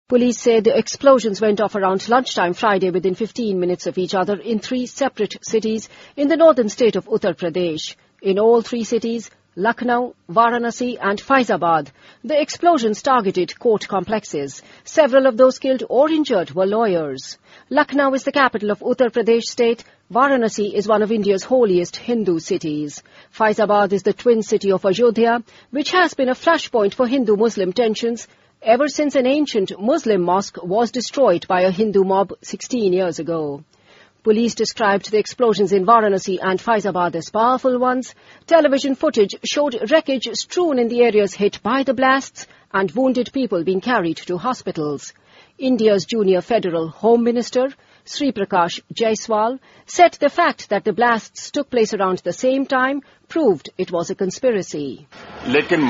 Police say the explosions went off around lunchtime Friday within 15 minutes of each other in 3 separate cities in the northern state of Uttar Pradesh. In all 3 cities, Lucknow, Varanasi and Faizabad, the explosions targeted court complexes. Several of those killed or injured were lawyers. Lucknow is the capital of Uttar Pradesh state. Varanasi is one of India's holiest Hindu cities. Faizabad is the twin city of Ayodhya, which has been a flashpoint for Hindu-Muslim tensions ever since an ancient Muslim mosque was destroyed by a Hindu mob 16 years ago. Police described the explosions in Varanasi and Faizabad as powerful ones. Television footage showed wreckage strewn in the areas hit by the blasts and wounded people being carried to hospitals. India's junior federal Home Minister, Sri Prakash Jaiswal, said the fact that the blasts took place around the same time proved it was a conspiracy. He said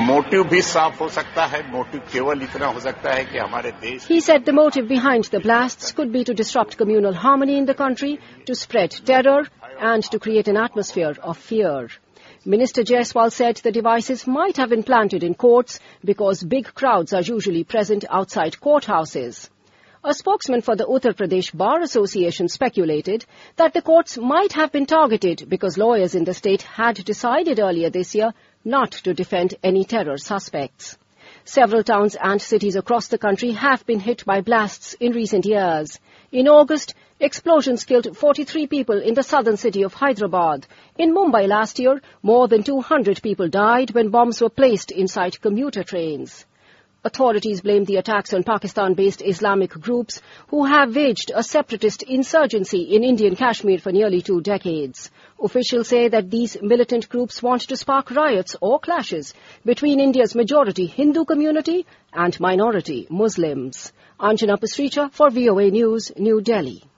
the motive behind the blasts could be to disrupt communal harmony in the country, to spread terror and to create an atmosphere of fear. Minister Jaiswal said the devices might have been planted in courts because big crowds are usually present outside courthouses. A spokesman for the Uttar Pradesh Bar Association speculated that the courts might have been targeted because lawyers in the state had decided earlier this year not to defend any terror suspects. Several towns and cities across the country have been hit by blasts in recent years. In August, explosions killed 43 people in the southern city of Hyderabad. In Mumbai last year, more than 200 people died when bombs were placed inside commuter trains. Authorities blame the attacks on Pakistan-based Islamic groups who have waged a separatist insurgency in Indian Kashmir for nearly 2 decades. Officials say that these militant groups want to spark riots or clashes between India's majority Hindu community and minority Muslims. Anjana Pasricha for VOA News, New Delhi.